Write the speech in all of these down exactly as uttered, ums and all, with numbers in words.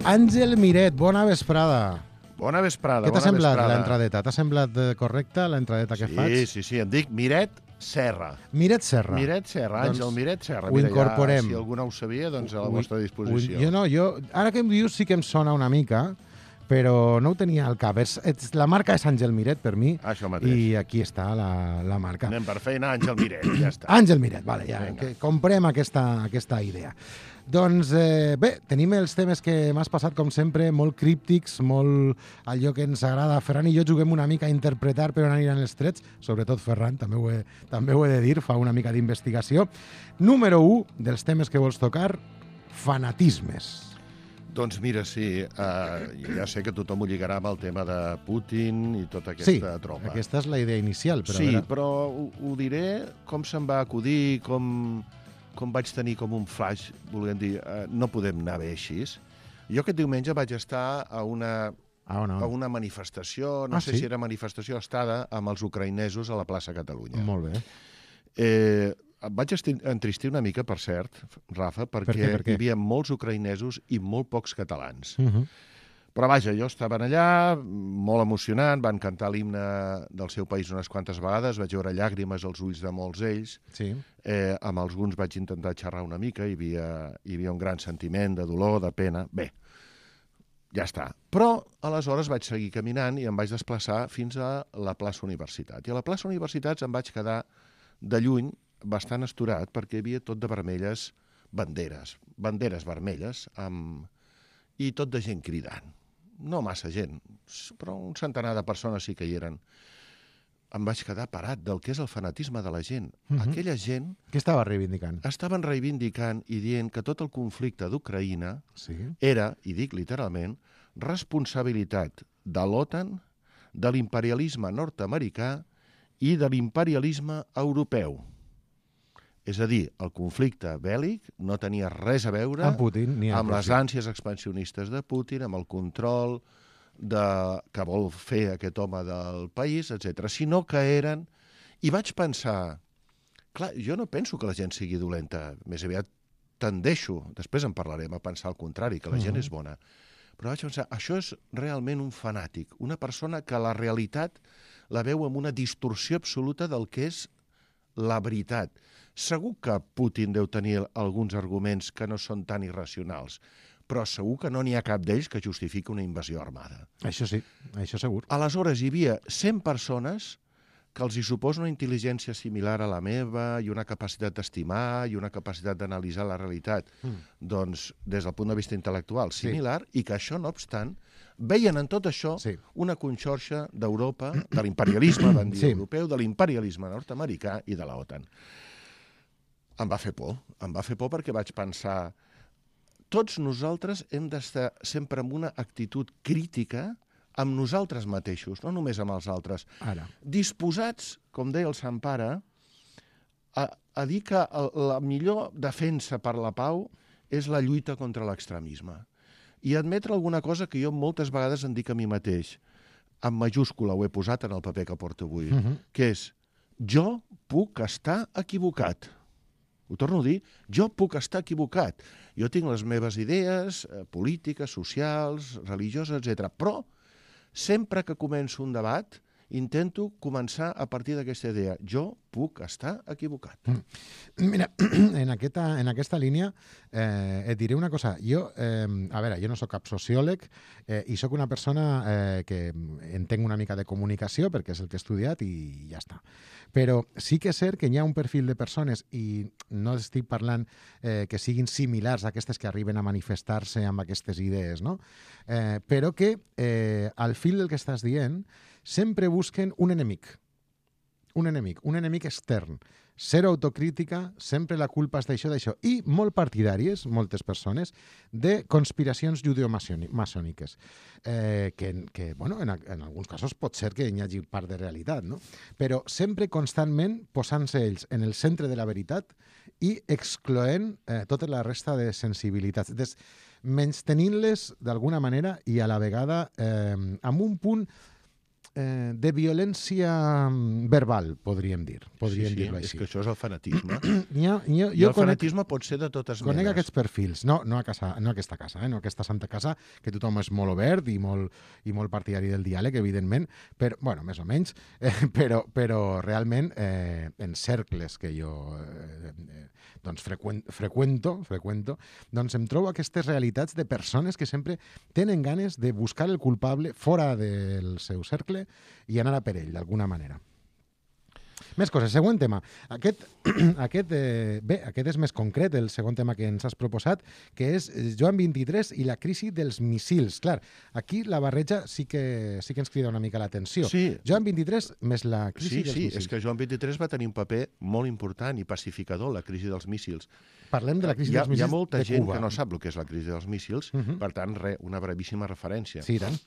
Àngel Miret, bona vesprada. Bona vesprada, Què t'ha bona semblat vesprada. l'entradeta? T'ha semblat eh, correcta l'entradeta que Sí, faig? sí, sí, em dic Miret Serra. Miret Serra. Miret Serra, Àngel Doncs Miret Serra. ho Mira, incorporem. Ja, si algú no ho sabia, doncs a la Ho- vostra disposició. ho- Jo no, jo... Ara que em dius sí que em sona una mica, però no ho tenia al cap. És, és, la marca és Àngel Miret per mi Això mateix. i aquí està la, la marca. Anem per feina, Àngel Miret, ja està. Àngel Miret, vale, ja, Vinga. que comprem aquesta, aquesta idea. Doncs eh, bé, tenim els temes que m'has passat, com sempre, molt críptics, molt allò que ens agrada. Ferran i jo juguem una mica a interpretar per on aniran els trets, sobretot Ferran, també ho he, també ho he de dir, fa una mica d'investigació. Número u dels temes que vols tocar, fanatismes. Doncs mira, sí, uh, ja sé que tothom ho lligarà amb el tema de Putin i tota aquesta Sí, tropa. aquesta és la idea inicial. Però Sí, a veure... però ho, ho diré com se'm va acudir, com, com vaig tenir com un flash, volent dir, uh, no podem anar bé així. Jo aquest diumenge vaig estar a una, Ah, o no? a una manifestació, no Ah, sé sí? si era manifestació estada, amb els ucraïnesos a la plaça Catalunya. Molt bé. Eh, em vaig esti- entristir una mica, per cert, Rafa, perquè Per què, per què? hi havia molts ucraïnesos i molt pocs catalans. Uh -huh. Però vaja, jo estava allà, molt emocionant, van cantar l'himne del seu país unes quantes vegades, vaig veure llàgrimes als ulls de molts d'ells, Sí. eh, amb alguns vaig intentar xerrar una mica, hi havia, hi havia un gran sentiment de dolor, de pena, bé, ja està. Però aleshores vaig seguir caminant i em vaig desplaçar fins a la plaça Universitat. I a la plaça Universitats em vaig quedar de lluny bastant esturat perquè hi havia tot de vermelles banderes, banderes vermelles, amb... i tot de gent cridant. No massa gent, però un centenar de persones sí que hi eren. Em vaig quedar parat del que és el fanatisme de la gent. Mhm. Aquella gent Què estava reivindicant? estaven reivindicant i dient que tot el conflicte d'Ucraïna Sí. era, i dic literalment, responsabilitat de l'OTAN, de l'imperialisme nord-americà i de l'imperialisme europeu. És a dir, el conflicte bèl·lic no tenia res a veure Amb Putin, ni amb amb les Rússia. ànsies expansionistes de Putin, amb el control de, que vol fer aquest home del país, etcètera, sinó que eren... I vaig pensar... Clar, jo no penso que la gent sigui dolenta, més aviat tendeixo, després en parlarem, a pensar el contrari, que la gent Mhm. és bona. Però vaig pensar, això és realment un fanàtic, una persona que la realitat la veu amb una distorsió absoluta del que és la veritat. Segur que Putin deu tenir alguns arguments que no són tan irracionals, però segur que no n'hi ha cap d'ells que justifiqui una invasió armada. Això sí, això segur. Aleshores, hi havia cent persones que els hi suposa una intel·ligència similar a la meva i una capacitat d'estimar i una capacitat d'analitzar la realitat, Mm. doncs, des del punt de vista intel·lectual, Sí. similar, i que això, no obstant, veien en tot això Sí. una conxorxa d'Europa, de l'imperialisme, van dir, Sí. europeu, de l'imperialisme nord-americà i de la OTAN. Em va fer por, em va fer por perquè vaig pensar tots nosaltres hem d'estar sempre amb una actitud crítica amb nosaltres mateixos, no només amb els altres. Ara. Disposats, com deia el Sant Pare, a, a dir que el, la millor defensa per la pau és la lluita contra l'extremisme. I admetre alguna cosa que jo moltes vegades em dic a mi mateix, en majúscula ho he posat en el paper que porto avui, Mhm. que és jo puc estar equivocat. Ho torno a dir, jo puc estar equivocat. Jo tinc les meves idees eh, polítiques, socials, religioses, etcètera. Però sempre que començo un debat intento començar a partir d'aquesta idea. Jo puc estar equivocat. Mira, en aquesta, en aquesta línia eh, et diré una cosa. Jo, eh, a veure, jo no sóc cap sociòleg eh, i sóc una persona eh, que entenc una mica de comunicació perquè és el que he estudiat i ja està. Però sí que és cert que hi ha un perfil de persones i no estic parlant eh, que siguin similars a aquestes que arriben a manifestar-se amb aquestes idees, no? Eh, però que eh, al fil del que estàs dient sempre busquen un enemic. Un enemic, un enemic extern. Zero autocrítica, sempre la culpa és d'això, d'això. I molt partidàries, moltes persones, de conspiracions judeomaçòniques. Eh, que, que bueno, en, en alguns casos pot ser que hi hagi part de realitat, no? Però sempre constantment posant-se ells en el centre de la veritat i excloent eh, tota la resta de sensibilitats. Des, menys tenint-les d'alguna manera i a la vegada eh, amb un punt eh, de violència verbal, podríem dir. Podríem sí, sí, dir-ho és així. que això és el fanatisme. Hi ha, hi ha, I jo el conec, fanatisme pot ser de totes conec menes. aquests perfils, no, no, a casa, no a aquesta casa, eh, no a aquesta santa casa, que tothom és molt obert i molt, i molt partidari del diàleg, evidentment, però, bueno, més o menys, eh, però, però realment eh, en cercles que jo eh, eh, doncs freqüent, freqüento, freqüento, doncs em trobo aquestes realitats de persones que sempre tenen ganes de buscar el culpable fora del seu cercle i anar a per ell, d'alguna manera. Més coses, següent tema. Aquest, aquest, eh, bé, aquest és més concret, el segon tema que ens has proposat, que és Joan vint-i-tres i la crisi dels missils. Clar, aquí la barreja sí que, sí que ens crida una mica l'atenció. Sí. Joan vint-i-tres més la crisi Sí, dels sí, missils. és que Joan vint-i-tres va tenir un paper molt important i pacificador en la crisi dels míssils. Parlem de la crisi hi ha, dels míssils hi ha molta de gent Cuba. que no sap el que és la crisi dels míssils, Uh -huh. per tant, re, una brevíssima referència. Sí, tant.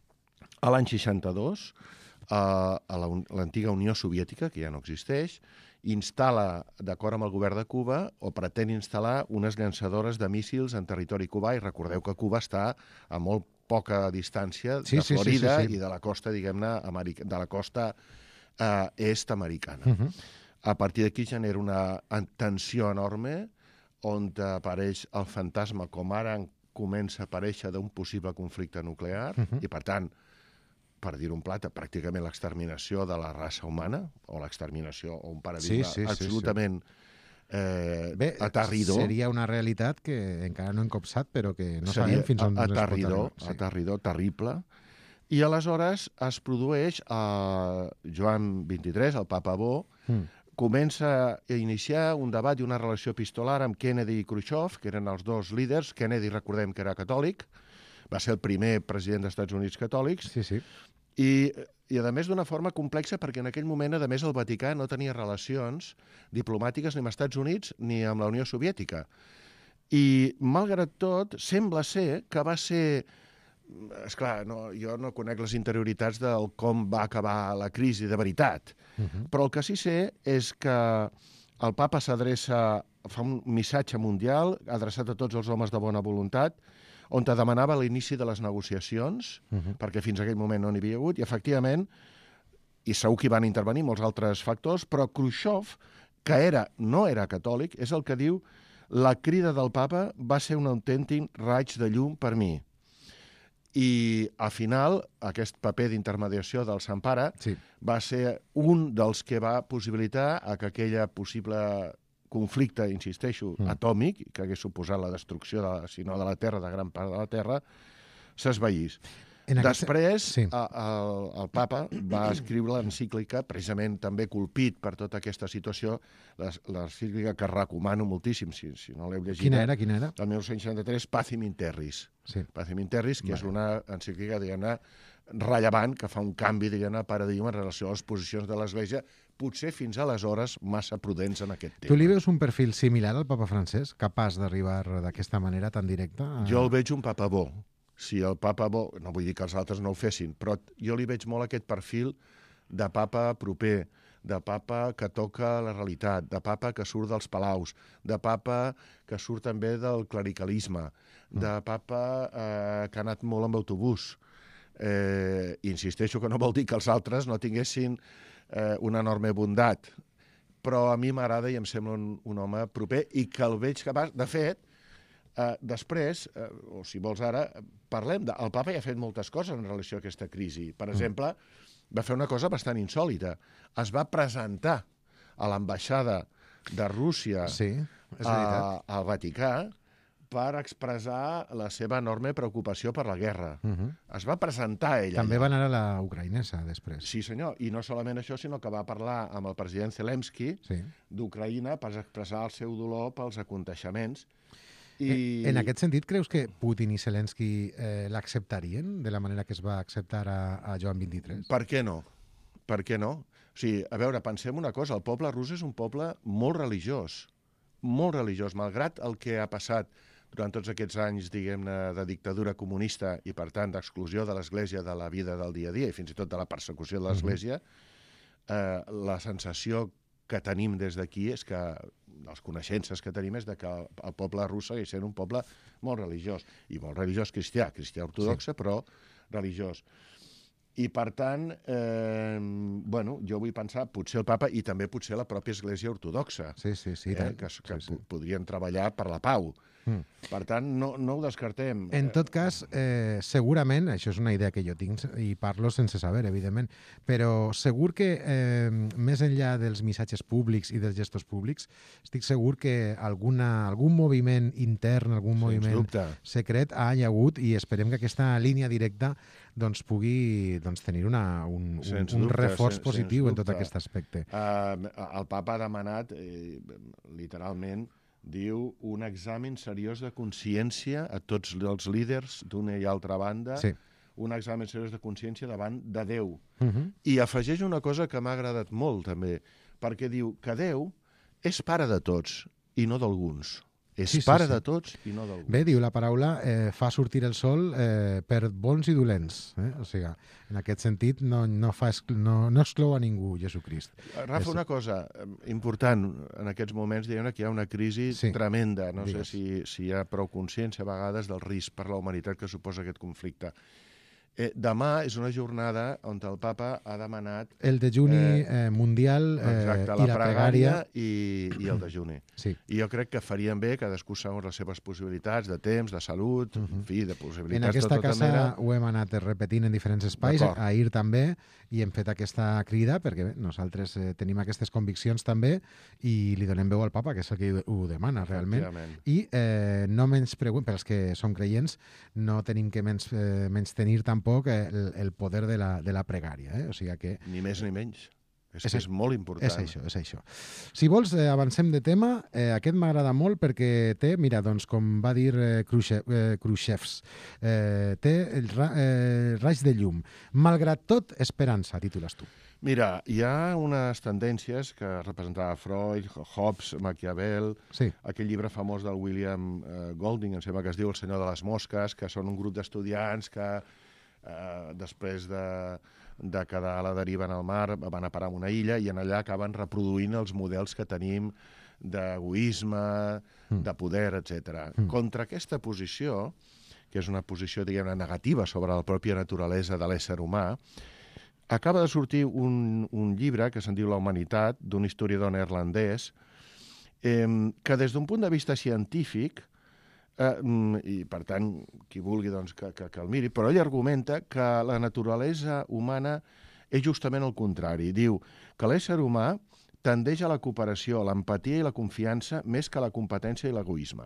A l'any seixanta-dos, eh, a l'antiga Unió Soviètica, que ja no existeix, instal·la, d'acord amb el govern de Cuba, o pretén instal·lar unes llançadores de míssils en territori cubà, i recordeu que Cuba està a molt poca distància Sí, de sí, sí, Florida sí, sí. i de la costa, diguem-ne, america- de la costa eh, est-americana. Uh -huh. A partir d'aquí genera una tensió enorme on apareix el fantasma, com ara comença a aparèixer, d'un possible conflicte nuclear, Uh -huh. i per tant, per dir un plat, pràcticament l'exterminació de la raça humana, o l'exterminació, o un paradigma Sí, sí, sí, absolutament eh, Bé, aterridor. seria una realitat que encara no hem copsat, però que no Seria sabem fins on ens pot aterridor, arribar. Sí. aterridor, terrible. I aleshores es produeix a Joan vint-i-tres, el papa Bo, Mm. comença a iniciar un debat i una relació epistolar amb Kennedy i Khrushchev, que eren els dos líders. Kennedy, recordem que era catòlic, va ser el primer president dels Estats Units catòlics, Sí, sí. i, i a més d'una forma complexa, perquè en aquell moment, a més, el Vaticà no tenia relacions diplomàtiques ni amb els Estats Units ni amb la Unió Soviètica. I, malgrat tot, sembla ser que va ser... Esclar, no, jo no conec les interioritats del com va acabar la crisi de veritat, Uh -huh. però el que sí sé és que el papa s'adreça, fa un missatge mundial adreçat a tots els homes de bona voluntat, on te demanava l'inici de les negociacions, Uh -huh. perquè fins a aquell moment no n'hi havia hagut, i efectivament, i segur que hi van intervenir molts altres factors, però Khrushchev, que era, no era catòlic, és el que diu: la crida del papa va ser un autèntic raig de llum per mi. I, al final, aquest paper d'intermediació del Sant Pare Sí. va ser un dels que va possibilitar a que aquella possible conflicte, insisteixo, Mm. atòmic, que hagués suposat la destrucció, de, si no de la Terra, de gran part de la Terra, s'esvaís. En aquest- Després, Sí. a, a, el papa va escriure l'encíclica, precisament també colpit per tota aquesta situació, l'es- l'encíclica que recomano moltíssim, si, si no l'heu llegit. Quina era, quina era? El dinou seixanta-tres, Pacem in Terris. Sí. Pacem in Terris, que Vale. és una encíclica, diguem-ne, rellevant, que fa un canvi, diguem-ne, de paradigma en relació a les posicions de l'Església, potser fins aleshores massa prudents en aquest tema. Tu li veus un perfil similar al papa francès, capaç d'arribar d'aquesta manera tan directa? A... Jo el veig un papa bo. Si el papa bo, no vull dir que els altres no ho fessin, però jo li veig molt aquest perfil de papa proper, de papa que toca la realitat, de papa que surt dels palaus, de papa que surt també del clericalisme, de papa eh, que ha anat molt amb autobús. Eh, insisteixo que no vol dir que els altres no tinguessin eh, una enorme bondat, però a mi m'agrada i em sembla un, un home proper i que el veig capaç. De fet, eh, després, eh, o si vols ara, parlem de... El papa ja ha fet moltes coses en relació a aquesta crisi. Per exemple, va fer una cosa bastant insòlita. Es va presentar a l'ambaixada de Rússia Sí, és veritat. a, al Vaticà per expressar la seva enorme preocupació per la guerra. Uh -huh. Es va presentar ella. També allà. va anar a la ucraïnesa, després. Sí, senyor. I no solament això, sinó que va parlar amb el president Zelensky Sí. d'Ucraïna per expressar el seu dolor pels aconteixements. I... En, en aquest sentit, creus que Putin i Zelensky eh, l'acceptarien de la manera que es va acceptar a, a Joan vint-i-tres? Per què no? Per què no? O sigui, a veure, pensem una cosa, el poble rus és un poble molt religiós, molt religiós, malgrat el que ha passat durant tots aquests anys, diguem-ne, de dictadura comunista i, per tant, d'exclusió de l'Església de la vida del dia a dia i fins i tot de la persecució de l'Església, eh, la sensació que tenim des d'aquí és que, les coneixences que tenim és de que el, el poble rus segueix sent un poble molt religiós, i molt religiós cristià, cristià ortodoxe, sí. però religiós. I, per tant, eh, bueno, jo vull pensar, potser el papa i també potser la pròpia Església Ortodoxa, Sí, sí, sí. eh, que, que sí, sí. podrien treballar per la pau. Mm. Per tant, no, no ho descartem. En tot cas, eh, segurament, això és una idea que jo tinc i parlo sense saber, evidentment, però segur que eh, més enllà dels missatges públics i dels gestos públics, estic segur que alguna, algun moviment intern, algun Sens moviment dubte. secret ha hi hagut i esperem que aquesta línia directa doncs, pugui doncs, tenir una, un, un, un reforç sen, positiu en tot aquest aspecte. Uh, el papa ha demanat, eh, literalment, diu, un examen seriós de consciència a tots els líders d'una i altra banda, sí. un examen seriós de consciència davant de Déu. Uh -huh. I afegeix una cosa que m'ha agradat molt, també, perquè diu que Déu és pare de tots i no d'alguns. És sí, pare sí, sí. de tots i no d'alguns. Bé, diu la paraula, eh, fa sortir el sol eh, per bons i dolents. Eh? O sigui, en aquest sentit no, no, fa exclu no, no exclou a ningú, Jesucrist. Rafa, és... una cosa important en aquests moments, diguem que hi ha una crisi sí. tremenda. No Digues. sé si, si hi ha prou consciència a vegades del risc per la humanitat que suposa aquest conflicte. Eh, demà és una jornada on el papa ha demanat... El dejuni eh, eh, mundial eh, exacte, i la pregària. I, i el dejuni. Sí. I jo crec que farien bé, cadascú segons les seves possibilitats de temps, de salut, uh -huh. en fi, de possibilitats en aquesta de tota casa mena. Ho hem anat repetint en diferents espais, ahir també, i hem fet aquesta crida, perquè bé, nosaltres eh, tenim aquestes conviccions també, i li donem veu al papa, que és el que ho, ho demana realment. I eh, no menys pregunta, per als que som creients, no tenim que menys, eh, menys tenir tampoc poc el, el poder de la, de la pregària. Eh? O sigui que... Ni més ni menys. És, és que és molt important. És això, és això. Si vols, eh, avancem de tema. Eh, aquest m'agrada molt perquè té, mira, doncs, com va dir eh, Khrushchev, eh, Khrushchevs, eh, té el ra, eh, raig de llum. Malgrat tot, esperança, titules tu. Mira, hi ha unes tendències que representava Freud, Hobbes, Maquiavel, sí. aquell llibre famós del William eh, Golding, em sembla que es diu El senyor de les mosques, que són un grup d'estudiants que Uh, després de, de quedar a la deriva en el mar, van a parar a una illa i en allà acaben reproduint els models que tenim d'egoisme, mm. de poder, etcètera. Mm. Contra aquesta posició, que és una posició, diguem-ne, negativa sobre la pròpia naturalesa de l'ésser humà, acaba de sortir un, un llibre que se'n diu La humanitat, d'un historiador neerlandès, eh, que des d'un punt de vista científic, Uh, i per tant, qui vulgui doncs, que, que, que el miri, però ell argumenta que la naturalesa humana és justament el contrari. Diu que l'ésser humà tendeix a la cooperació, a l'empatia i la confiança més que a la competència i l'egoisme.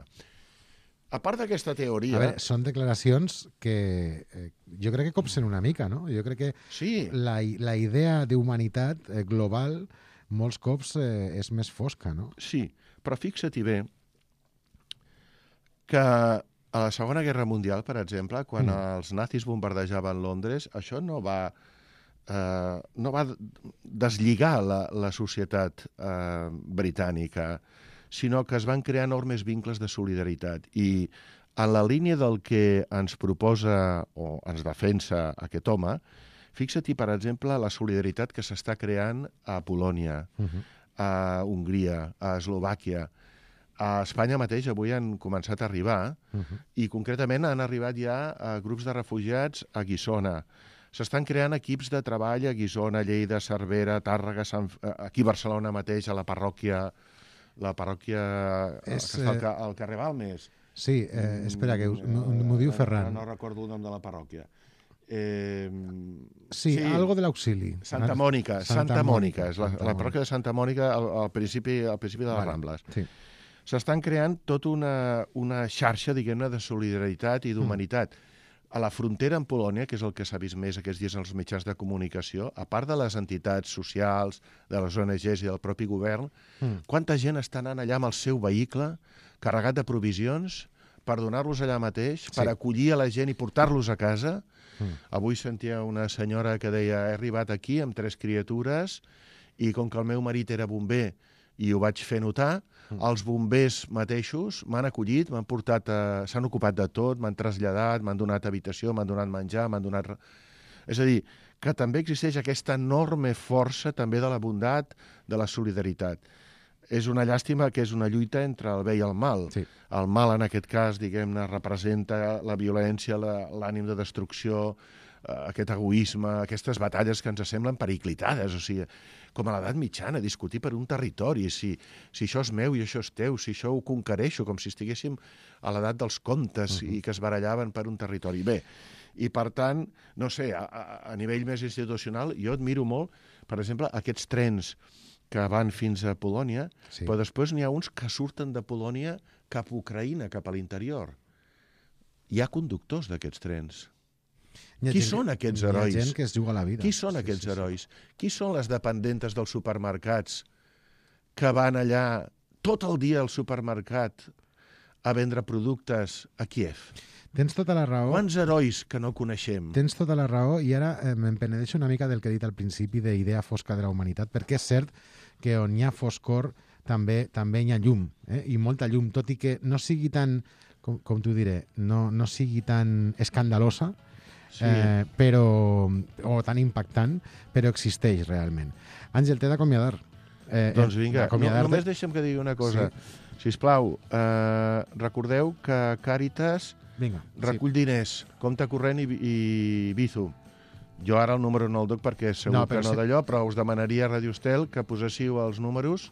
A part d'aquesta teoria... A veure, són declaracions que eh, jo crec que copsen una mica, no? Jo crec que sí. la, la idea d'humanitat eh, global molts cops eh, és més fosca, no? Sí, però fixa-t'hi bé que a la Segona Guerra Mundial, per exemple, quan mm. els nazis bombardejaven Londres, això no va, eh, no va deslligar la, la societat eh, britànica, sinó que es van crear enormes vincles de solidaritat. I en la línia del que ens proposa o ens defensa aquest home, fixa-t'hi, per exemple, la solidaritat que s'està creant a Polònia, uh-huh. a Hongria, a Eslovàquia. A Espanya mateix avui han començat a arribar uh-huh. i concretament han arribat ja a grups de refugiats a Guissona. S'estan creant equips de treball a Guissona, Lleida, Cervera, Tàrrega, Sant... aquí a Barcelona mateix, a la parròquia, la parròquia és, que està al, ca... al carrer Balmes. Sí, eh, espera, que m'ho diu Ferran. No, no recordo el nom de la parròquia. Eh, sí, sí, algo de l'auxili. Santa Mònica, Santa, Santa Mònica, és la, la parròquia de Santa Mònica al, al, principi, al principi de les vale. Rambles. Sí. S'estan creant tota una, una xarxa, diguem-ne, de solidaritat i d'humanitat. Mm. A la frontera amb Polònia, que és el que s'ha vist més aquests dies en els mitjans de comunicació, a part de les entitats socials, de les O N Ges i del propi govern, mm. quanta gent està anant allà amb el seu vehicle, carregat de provisions, per donar-los allà mateix, sí. per acollir a la gent i portar-los a casa. Mm. Avui sentia una senyora que deia he arribat aquí amb tres criatures i com que el meu marit era bomber i ho vaig fer notar, mm. els bombers mateixos m'han acollit, m'han portat, a... s'han ocupat de tot, m'han traslladat, m'han donat habitació, m'han donat menjar, m'han donat... És a dir, que també existeix aquesta enorme força també de la bondat, de la solidaritat. És una llàstima que és una lluita entre el bé i el mal. Sí. El mal, en aquest cas, diguem-ne, representa la violència, l'ànim de destrucció, aquest egoisme, aquestes batalles que ens semblen periclitades, o sigui, com a l'edat mitjana, discutir per un territori, si, si això és meu i això és teu, si això ho conquereixo, com si estiguéssim a l'edat dels comtes uh -huh. i que es barallaven per un territori. Bé, i per tant, no sé, a, a, a nivell més institucional, jo admiro molt, per exemple, aquests trens que van fins a Polònia, sí. però després n'hi ha uns que surten de Polònia cap a Ucraïna, cap a l'interior. Hi ha conductors d'aquests trens. Qui són aquests herois? Hi ha gent que es juga la vida. Qui són aquests sí, sí, herois? Sí. Qui són les dependentes dels supermercats que van allà tot el dia al supermercat a vendre productes a Kíev? Tens tota la raó. Quants herois que no coneixem? Tens tota la raó i ara eh, me'n penedeixo una mica del que he dit al principi d'idea fosca de la humanitat, perquè és cert que on hi ha foscor també també hi ha llum, eh? I molta llum, tot i que no sigui tan, com, com t'ho diré, no, no sigui tan escandalosa, sí. eh, però, o tan impactant, però existeix realment. Àngel, t'he d'acomiadar. Eh, doncs vinga, no, només deixa'm que digui una cosa. Sí. Sisplau, eh, recordeu que Càritas Vinga, recull sí. diners, compte corrent i, i Bizum. Jo ara el número no el doc perquè segur no, que no sí. d'allò, però us demanaria a Radio Estel que poséssiu els números.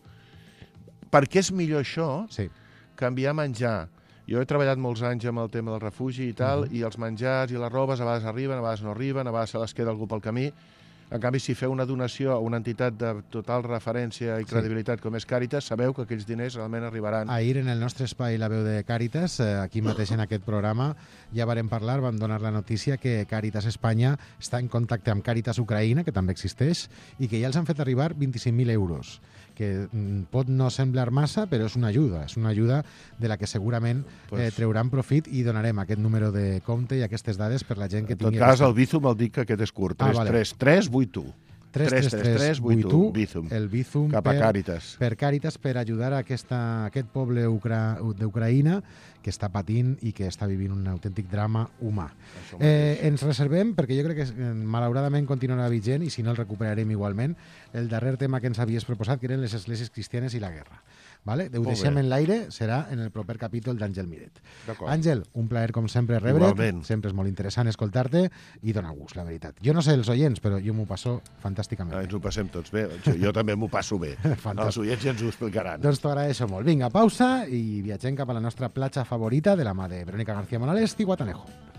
Per què és millor això sí. que enviar menjar? Jo he treballat molts anys amb el tema del refugi i tal, uh -huh. i els menjars i les robes a vegades arriben, a vegades no arriben, a vegades se les queda algú pel camí. En canvi, si feu una donació a una entitat de total referència i credibilitat sí. com és Càritas, sabeu que aquells diners realment arribaran. Ahir, en el nostre espai La Veu de Càritas, aquí mateix en aquest programa, ja varem parlar, vam donar la notícia que Càritas Espanya està en contacte amb Càritas Ucraïna, que també existeix, i que ja els han fet arribar vint-i-cinc mil euros, que pot no semblar massa, però és una ajuda, és una ajuda de la que segurament pues... eh, trauran profit i donarem aquest número de compte i aquestes dades per la gent que tingui... En tot cas, el Bizum el dic que aquest és curt, tres tres tres vuit u. tres tres tres vuit u, Bizum. El Bizum cap a Càritas. Per, per Càritas, per ajudar a aquesta, aquest poble ucra, d'Ucraïna que està patint i que està vivint un autèntic drama humà. Eh, ens reservem, perquè jo crec que malauradament continuarà vigent, i si no el recuperarem igualment, el darrer tema que ens havies proposat, que eren les esglésies cristianes i la guerra. Vale? Ho deixem en l'aire, serà en el proper capítol d'Àngel Miret. Àngel, un plaer com sempre rebre't, sempre és molt interessant escoltar-te i dona gust, la veritat. Jo no sé els oients, però jo m'ho passo fantàsticament. Ah, ens ho passem tots bé, jo també m'ho passo bé. Els oients ja ens ho explicaran. Doncs t'ho agraeixo molt. Vinga, pausa i viatgem cap a la nostra platja favorita de la mà de Verónica García Morales i Guatanejo.